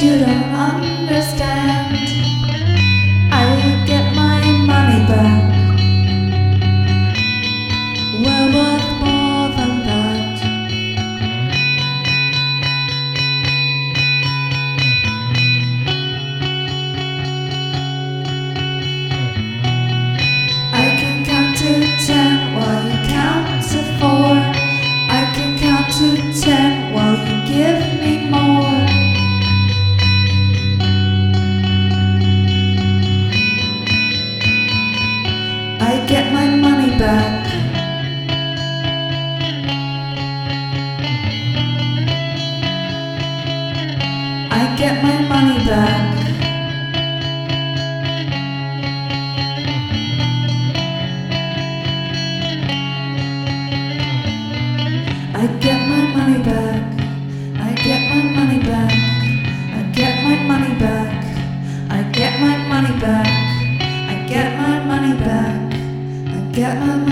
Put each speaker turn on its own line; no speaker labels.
you don't understand. I get my money back. We're worth more than that. I can count to 10 while you count to 4. I can count to 10 while you give me more. I get my money back. I get my money back. I get my money back. I get my money back. I get my money back. I get my money back. I get my money back. I get my